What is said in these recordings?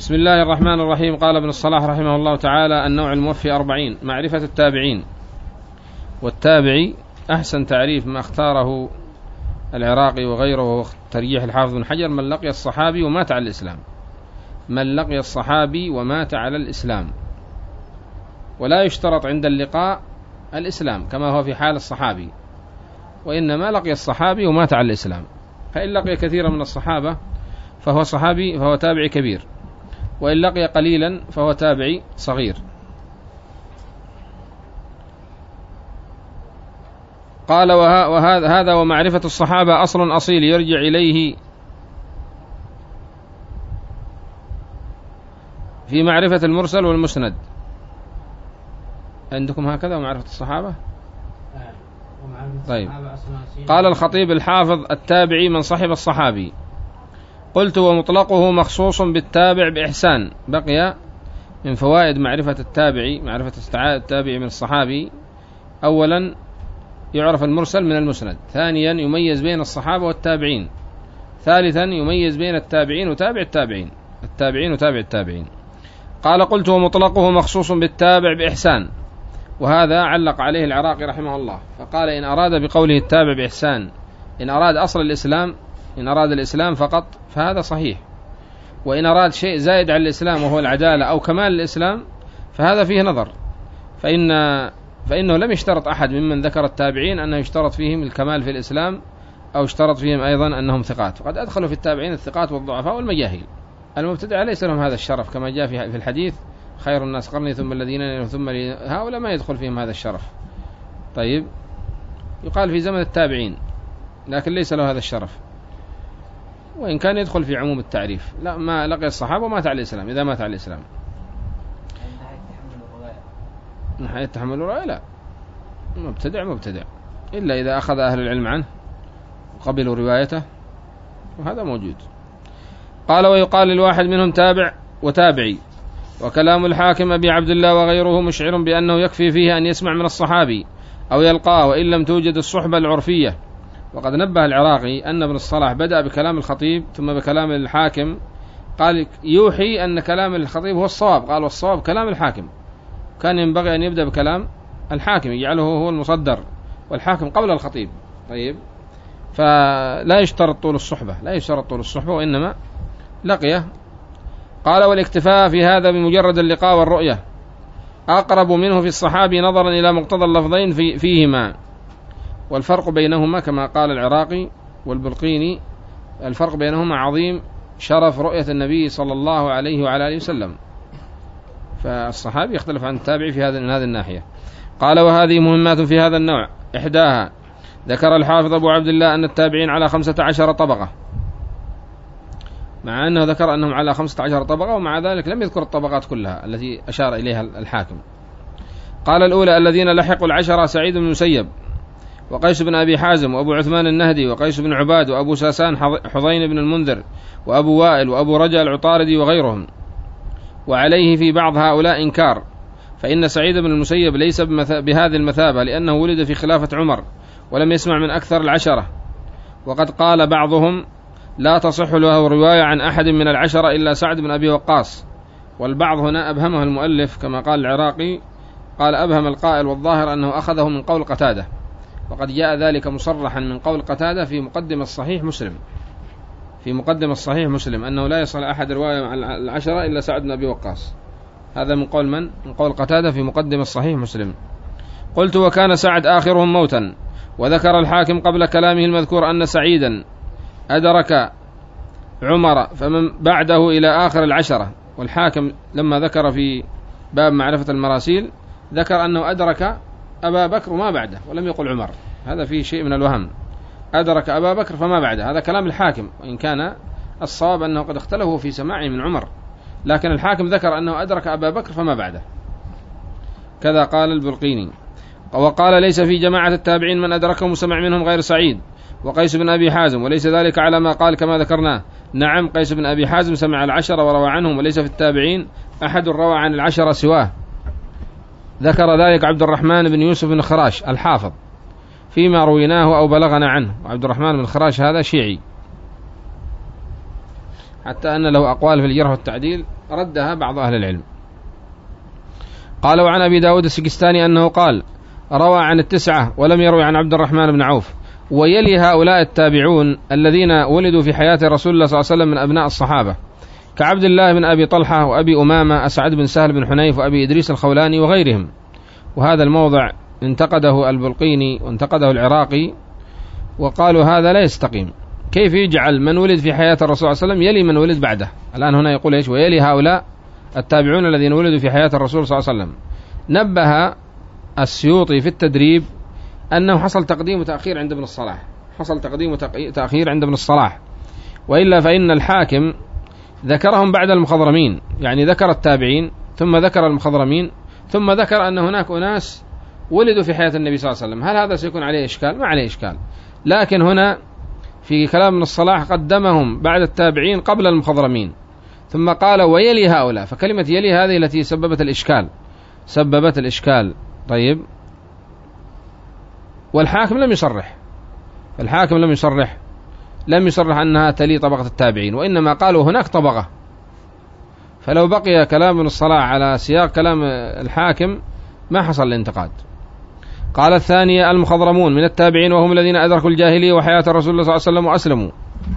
بسم الله الرحمن الرحيم. قال ابن الصلاح رحمه الله تعالى: النوع الموفي 40. معرفة التابعين. والتابعي أحسن تعريف ما اختاره العراقي وغيره وهو ترجيح الحافظ بن حجر: من لقي الصحابي ومات على الإسلام. من لقي الصحابي ومات على الإسلام، ولا يشترط عند اللقاء الإسلام كما هو في حال الصحابي، وإنما لقي الصحابي ومات على الإسلام. فإن لقي كثيرا من الصحابة فهو صحابي، فهو تابعي كبير، وإن لقي قليلا فهو تابعي صغير. قال: هذا ومعرفة الصحابة أصل أصيل يرجع إليه في معرفة المرسل والمسند. عندكم هكذا ومعرفة الصحابة؟ طيب. قال الخطيب الحافظ: التابعي من صحب الصحابي. قلت: ومطلقه مخصوص بالتابع بإحسان. بقي من فوائد معرفة التابعي معرفة التابعي من الصحابي: أولا يعرف المرسل من المسند، ثانيا يميز بين الصحابة والتابعين، ثالثا يميز بين التابعين وتابع التابعين، التابعين وتابع التابعين. قال: قلت: ومطلقه مخصوص بالتابع بإحسان. وهذا علق عليه العراقي رحمه الله، فقال: إن أراد بقوله التابع بإحسان إن أراد أصل الإسلام، إن أراد الإسلام فقط فهذا صحيح، وإن أراد شيء زائد على الإسلام وهو العدالة أو كمال الإسلام فهذا فيه نظر، فإنه لم يشترط أحد ممن ذكر التابعين أنه يشترط فيهم الكمال في الإسلام أو اشترط فيهم أيضا أنهم ثقات، وقد أدخلوا في التابعين الثقات والضعفاء والمجاهيل. المبتدع ليس لهم هذا الشرف، كما جاء في الحديث: خير الناس قرني ثم الذين ثم هؤلاء ما يدخل فيهم هذا الشرف. طيب، يقال في زمن التابعين، لكن ليس له هذا الشرف، وإن كان يدخل في عموم التعريف. لا، ما لقي الصحابة ومات على الإسلام. إذا مات على الإسلام من حيث تحمل الرواية لا، مبتدع إلا إذا أخذ أهل العلم عنه وقبلوا روايته، وهذا موجود. قال: ويقال للواحد منهم تابع وتابعي. وكلام الحاكم أبي عبد الله وغيره مشعر بأنه يكفي فيه أن يسمع من الصحابي أو يلقاه وإن لم توجد الصحبة العرفية. وقد نبه العراقي أن ابن الصلاح بدأ بكلام الخطيب ثم بكلام الحاكم، قال يوحي أن كلام الخطيب هو الصواب، قال: والصواب كلام الحاكم. كان ينبغي أن يبدأ بكلام الحاكم، يجعله هو المصدر، والحاكم قبل الخطيب. طيب، فلا يشترط طول الصحبة، لا يشترط طول الصحبة، وإنما لقيه. قال: والاكتفاء في هذا بمجرد اللقاء والرؤية أقرب منه في الصحابي نظرا إلى مقتضى اللفظين فيهما، والفرق بينهما كما قال العراقي والبلقيني: الفرق بينهما عظيم، شرف رؤية النبي صلى الله عليه وعلى آله وسلم. فالصحابي يختلف عن التابعي من هذه الناحية. قال: وهذه مهمات في هذا النوع. إحداها ذكر الحافظ أبو عبد الله أن التابعين على 15 طبقة، مع أنه ذكر أنهم على 15 طبقة، ومع ذلك لم يذكر الطبقات كلها التي أشار إليها الحاكم. قال: الأولى الذين لحقوا العشرة: سعيد بن المسيب، وقيس بن أبي حازم، وأبو عثمان النهدي، وقيس بن عباد، وأبو ساسان حضين بن المنذر، وأبو وائل، وأبو رجاء العطاردي وغيرهم. وعليه في بعض هؤلاء إنكار، فإن سعيد بن المسيب ليس بهذه المثابة، لأنه ولد في خلافة عمر ولم يسمع من أكثر العشرة. وقد قال بعضهم: لا تصح له رواية عن أحد من العشرة إلا سعد بن أبي وقاص. والبعض هنا أبهمه المؤلف كما قال العراقي، قال: أبهم القائل، والظاهر أنه أخذه من قول قتادة، وقد جاء ذلك مصرحا من قول قتادة في مقدم الصحيح مسلم، في مقدم الصحيح مسلم، أنه لا يصل أحد رواية عن العشرة إلا سعد بن أبي وقاص. هذا من قول من؟ من قول قتادة في مقدم الصحيح مسلم. قلت: وكان سعد آخرهم موتا. وذكر الحاكم قبل كلامه المذكور أن سعيدا أدرك عمر فمن بعده إلى آخر العشرة. والحاكم لما ذكر في باب معرفة المراسيل ذكر أنه أدرك أبا بكر وما بعده، ولم يقل عمر. هذا فيه شيء من الوهم، أدرك أبا بكر فما بعده، هذا كلام الحاكم، وإن كان الصواب أنه قد اختلفوا في سماعه من عمر، لكن الحاكم ذكر أنه أدرك أبا بكر فما بعده. كذا قال البلقيني. وقال: ليس في جماعة التابعين من أدركهم وسمع منهم غير سعيد وقيس بن أبي حازم، وليس ذلك على ما قال كما ذكرناه. نعم، قيس بن أبي حازم سمع العشرة وروى عنهم، وليس في التابعين أحد روى عن العشرة سواه. ذكر ذلك عبد الرحمن بن يوسف بن خراش الحافظ فيما رويناه أو بلغنا عنه. وعبد الرحمن بن خراش هذا شيعي، حتى أن له أقوال في الجرح والتعديل ردها بعض أهل العلم. قال وعن أبي داود السجستاني أنه قال روى عن التسعة ولم يروي عن عبد الرحمن بن عوف. ويلي هؤلاء التابعون الذين ولدوا في حياة رسول الله صلى الله عليه وسلم من أبناء الصحابة كعبد الله بن أبي طلحة وأبي أمامة أسعد بن سهل بن حنيف وأبي إدريس الخولاني وغيرهم. وهذا الموضع انتقده البلقيني وانتقده العراقي وقالوا هذا لا يستقيم. كيف يجعل من ولد في حياة الرسول صلى الله عليه وسلم يلي من ولد بعده؟ الآن هنا يقول إيش؟ ويلي هؤلاء التابعون الذين ولدوا في حياة الرسول صلى الله عليه وسلم. نبه السيوطي في التدريب أنه حصل تقديم وتأخير عند ابن الصلاح، حصل تقديم وتأخير عند ابن الصلاح، وإلا فإن الحاكم ذكرهم بعد المخضرمين، يعني ذكر التابعين ثم ذكر المخضرمين ثم ذكر أن هناك أناس ولدوا في حياة النبي صلى الله عليه وسلم. هل هذا سيكون عليه إشكال؟ ما عليه إشكال، لكن هنا في كلام ابن الصلاح قدمهم بعد التابعين قبل المخضرمين ثم قال ويلي هؤلاء، فكلمة يلي هذه التي سببت الإشكال. طيب، والحاكم لم يصرح، لم يصرح أنها تلي طبقة التابعين، وإنما قالوا هناك طبقة. فلو بقي كلام ابن الصلاح على سياق كلام الحاكم ما حصل الانتقاد. قال الثانية المخضرمون من التابعين وهم الذين أدركوا الجاهلية وحياة الرسول صلى الله عليه وسلم وأسلموا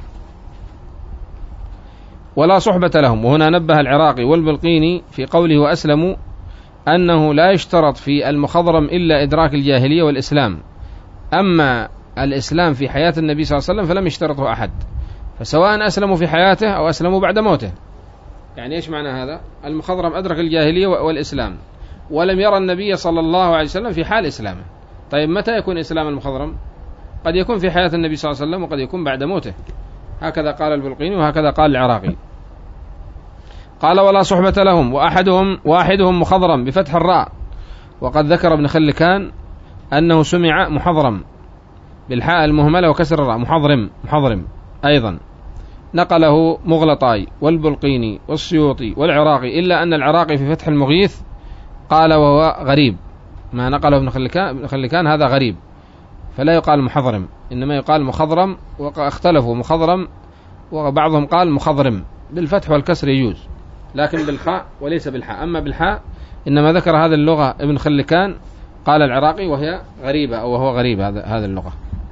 ولا صحبة لهم. وهنا نبه العراقي والبلقيني في قوله وأسلموا أنه لا يشترط في المخضرم إلا إدراك الجاهلية والإسلام، أما الإسلام في حياة النبي صلى الله عليه وسلم فلم يشترطه أحد، فسواء أسلموا في حياته أو أسلموا بعد موته. يعني إيش معنى هذا؟ المخضرم أدرك الجاهلية والإسلام ولم يرى النبي صلى الله عليه وسلم في حال إسلامه. طيب، متى يكون إسلام المخضرم؟ قد يكون في حياة النبي صلى الله عليه وسلم وقد يكون بعد موته، هكذا قال البلقيني وهكذا قال العراقي. قال ولا صحبة لهم، واحدهم مخضرم بفتح الراء، وقد ذكر ابن خلكان أنه سمع محضرم بالحاء المهملة وكسر الراء محضرم أيضا، نقله مغلطاي والبلقيني والسيوطي والعراقي، إلا أن العراقي في فتح المغيث قال وهو غريب، ما نقله ابن خلكان هذا غريب، فلا يقال محضرم إنما يقال مخضرم. واختلفوا مخضرم وبعضهم قال مخضرم بالفتح والكسر يجوز، لكن بالخاء وليس بالحاء. أما بالحاء إنما ذكر هذه اللغة ابن خلكان قال العراقي وهي غريبة أو وهو غريب هذه اللغة.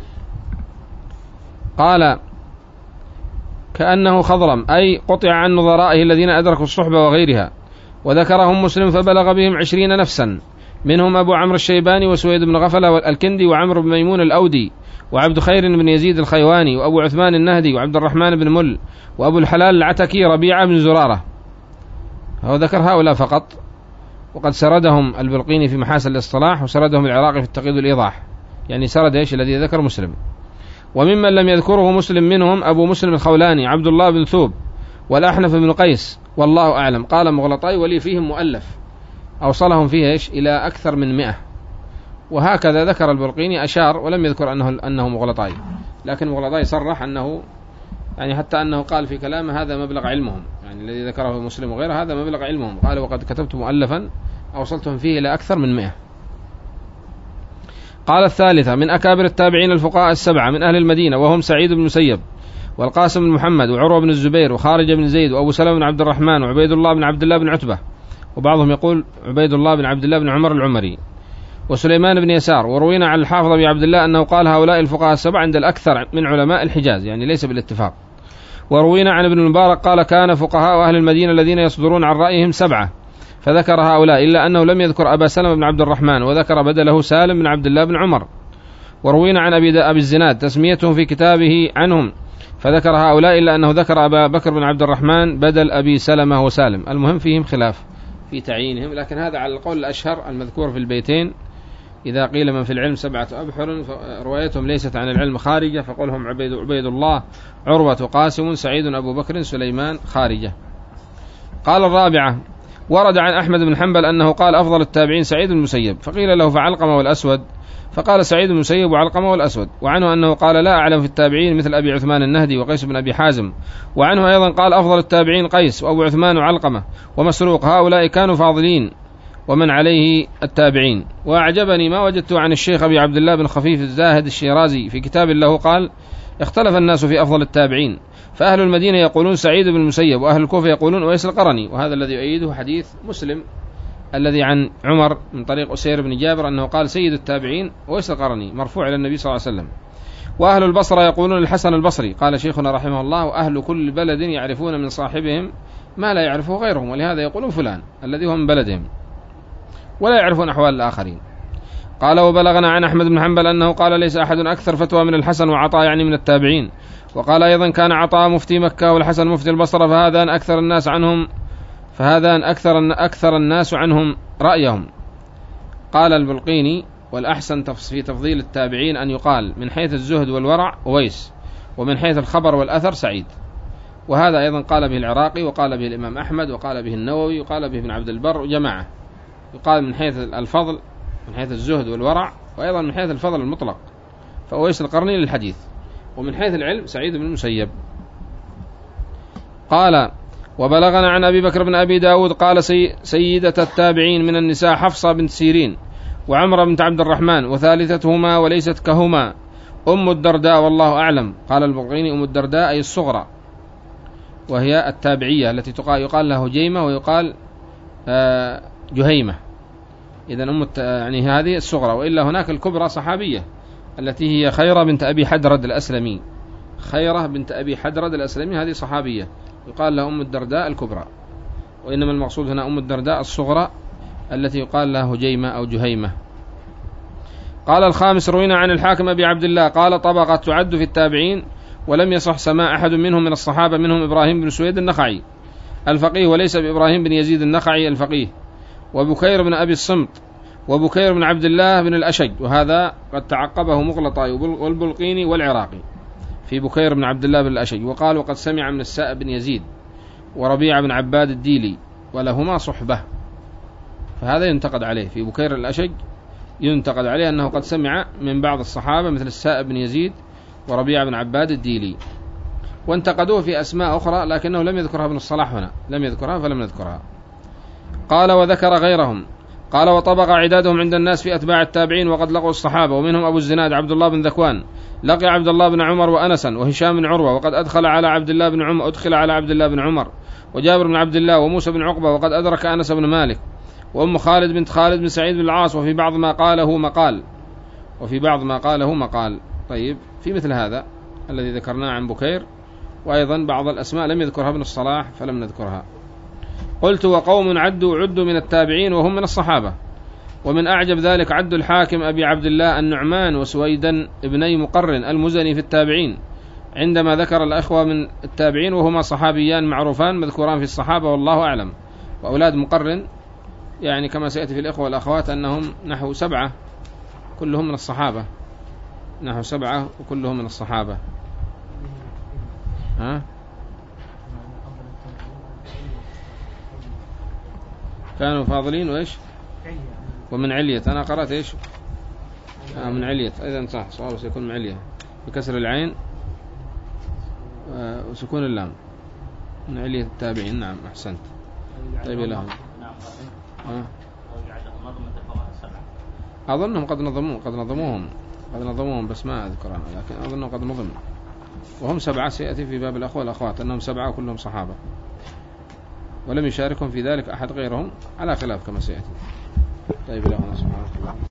قال كأنه خضرم أي قطع عن نظرائه الذين أدركوا الصحبة وغيرها، وذكرهم مسلم فبلغ بهم 20 نفسا، منهم أبو عمرو الشيباني وسويد بن غفلة والكندي وعمرو بن ميمون الأودي وعبد خير بن يزيد الخيواني وأبو عثمان النهدي وعبد الرحمن بن مل وأبو الحلال العتكي ربيعة بن زرارة. هو ذكر هؤلاء فقط، وقد سردهم البلقيني في محاسن الاصطلاح وسردهم العراقي في التقييد والإيضاح، يعني سرد إيش الذي ذكر مسلم. وممن لم يذكره مسلم منهم أبو مسلم الخولاني عبد الله بن ثوب والأحنف بن قيس والله أعلم. قال مغلطاي ولي فيهم مؤلف أوصلهم فيه إيش إلى أكثر من 100، وهكذا ذكر البلقيني أشار ولم يذكر أنه مغلطاي، لكن مغلطاي صرح أنه يعني حتى أنه قال في كلامه هذا مبلغ علمهم، يعني الذي ذكره مسلم وغيره هذا مبلغ علمهم. قال وقد كتبت مؤلفا أوصلتهم فيه إلى أكثر من 100. قال الثالثة من أكابر التابعين الفقهاء 7 من أهل المدينة، وهم سعيد بن المسيب والقاسم بن محمد وعروة بن الزبير وخارج بن زيد وأبو سلمة بن عبد الرحمن وعبيد الله بن عبد الله بن عتبة، وبعضهم يقول عبيد الله بن عبد الله بن عمر العمري، وسليمان بن يسار. وروينا عن الحافظ أبي عبد الله أنه قال هؤلاء الفقهاء 7 عند الأكثر من علماء الحجاز، يعني ليس بالاتفاق. وروينا عن ابن المبارك قال كان فقهاء أهل المدينة الذين يصدرون عن رأيهم 7، فذكر هؤلاء إلا أنه لم يذكر أبا سلمة بن عبد الرحمن، وذكر بدله سالم بن عبد الله بن عمر. وروينا عن أبي الزناد تسميتهم في كتابه عنهم، فذكر هؤلاء إلا أنه ذكر أبا بكر بن عبد الرحمن بدل أبي سلمة وسالم. المهم فيهم خلاف في تعيينهم، لكن هذا على القول الأشهر المذكور في البيتين. إذا قيل من في العلم 7 أبحر فروايتهم ليست عن العلم خارجة، فقولهم عبيد الله عروة قاسم سعيد أبو بكر سليمان خارجة. قال الرابعة ورد عن أحمد بن حنبل أنه قال أفضل التابعين سعيد بن المسيب، فقيل له فعلقمة والأسود، فقال سعيد بن المسيب وعلقمة والأسود. وعنه أنه قال لا أعلم في التابعين مثل أبي عثمان النهدي وقيس بن أبي حازم. وعنه أيضا قال أفضل التابعين قيس وأبو عثمان وعلقمة ومسروق، هؤلاء كانوا فاضلين ومن عليه التابعين. وأعجبني ما وجدته عن الشيخ أبي عبد الله بن خفيف الزاهد الشيرازي في كتاب له قال اختلف الناس في أفضل التابعين، فأهل المدينة يقولون سعيد بن المسيب، وأهل الكوفة يقولون أويس القرني، وهذا الذي يؤيده حديث مسلم الذي عن عمر من طريق أسير بن جابر أنه قال سيد التابعين أويس القرني مرفوع إلى النبي صلى الله عليه وسلم. وأهل البصرة يقولون الحسن البصري، قال شيخنا رحمه الله وأهل كل بلد يعرفون من صاحبهم ما لا يعرفه غيرهم، ولهذا يقولون فلان الذي هو من بلدهم ولا يعرفون أحوال الآخرين. قال وبلغنا عن أحمد بن حنبل أنه قال ليس أحد أكثر فتوى من الحسن وعطاء يعني من التابعين. وقال أيضا كان عطاء مفتي مكة والحسن مفتي البصرة، فهذان أكثر الناس عنهم رأيهم. قال البلقيني والأحسن في تفضيل التابعين أن يقال من حيث الزهد والورع أويس، ومن حيث الخبر والأثر سعيد. وهذا أيضا قال به العراقي، وقال به الإمام أحمد، وقال به النووي، وقال به ابن عبد البر وجماعة. يقال من حيث الفضل، من حيث الزهد والورع، وأيضا من حيث الفضل المطلق فأويس القرني للحديث، ومن حيث العلم سعيد بن المسيب. قال وبلغنا عن أبي بكر بن أبي داود قال سيدة التابعين من النساء حفصة بنت سيرين وعمرة بنت عبد الرحمن، وثالثتهما وليست كهما أم الدرداء والله أعلم. قال البلقيني أم الدرداء أي الصغرى، وهي التابعية التي يقال لها هجيمة ويقال جهيمة. إذن يعني هذه الصغرى، وإلا هناك الكبرى صحابية التي هي خيرة بنت أبي حدرد الأسلمي. خيرة بنت أبي حدرد الأسلمي هذه صحابية يقال لها أم الدرداء الكبرى، وإنما المقصود هنا أم الدرداء الصغرى التي يقال لها هجيمة أو جهيمة. قال الخامس روينا عن الحاكم أبي عبد الله قال طبقة تعد في التابعين ولم يصح سماع أحد منهم من الصحابة، منهم إبراهيم بن سويد النخعي الفقيه، وليس بإبراهيم بن يزيد النخعي الفقيه، وبكير بن أبي الصمت، وبكير بن عبد الله بن الأشج، وهذا قد تعقبه مغلطي والبلقيني والعراقي في بكير بن عبد الله بن الأشج. وقال وقد سمع من السائب بن يزيد وربيع بن عباد الديلي ولهما صحبة، فهذا ينتقد عليه. في بكير الأشج ينتقد عليه أنه قد سمع من بعض الصحابة مثل السائب بن يزيد وربيع بن عباد الديلي، وانتقدوه في أسماء أخرى لكنه لم يذكرها ابن الصلاح هنا، لم يذكرها فلم نذكرها. قال وذكر غيرهم. قال وطبق عدادهم عند الناس في أتباع التابعين وقد لقوا الصحابة، ومنهم أبو الزناد عبد الله بن ذكوان لقي عبد الله بن عمر وأنسا وهشام بن عروة، وقد أدخل على عبد الله بن عمر وجابر بن عبد الله وموسى بن عقبة، وقد أدرك أنس بن مالك وأم خالد بنت خالد بن سعيد بن العاص، وفي بعض ما قاله مقال. طيب في مثل هذا الذي ذكرناه عن بكير، وأيضا بعض الأسماء لم يذكرها ابن الصلاح فلم نذكرها. قلت وقوم عدوا من التابعين وهم من الصحابة، ومن أعجب ذلك عد الحاكم أبي عبد الله النعمان وسويدا ابني مقرن المزني في التابعين، عندما ذكر الأخوة من التابعين وهما صحابيان معروفان مذكوران في الصحابة والله أعلم. وأولاد مقرن يعني كما سيأتي في الإخوة والأخوات أنهم نحو 7 كلهم من الصحابة، نحو 7 وكلهم من الصحابة. كانوا فاضلين وإيش ومن علية. أنا قرأت إيش من علية، إذن صح صواب سيكون من علية بكسر العين وسكون اللام، من علية التابعين. نعم أحسنت. طيب لهم أظنهم قد نظموهم بس ما أذكر أنا، لكن أظنهم قد نظم، وهم 7 سيأتي في باب الأخوة والأخوات أنهم 7 وكلهم صحابة، ولم يشاركهم في ذلك أحد غيرهم على خلاف كما سيأتي. طيب لهم سبحانه الله.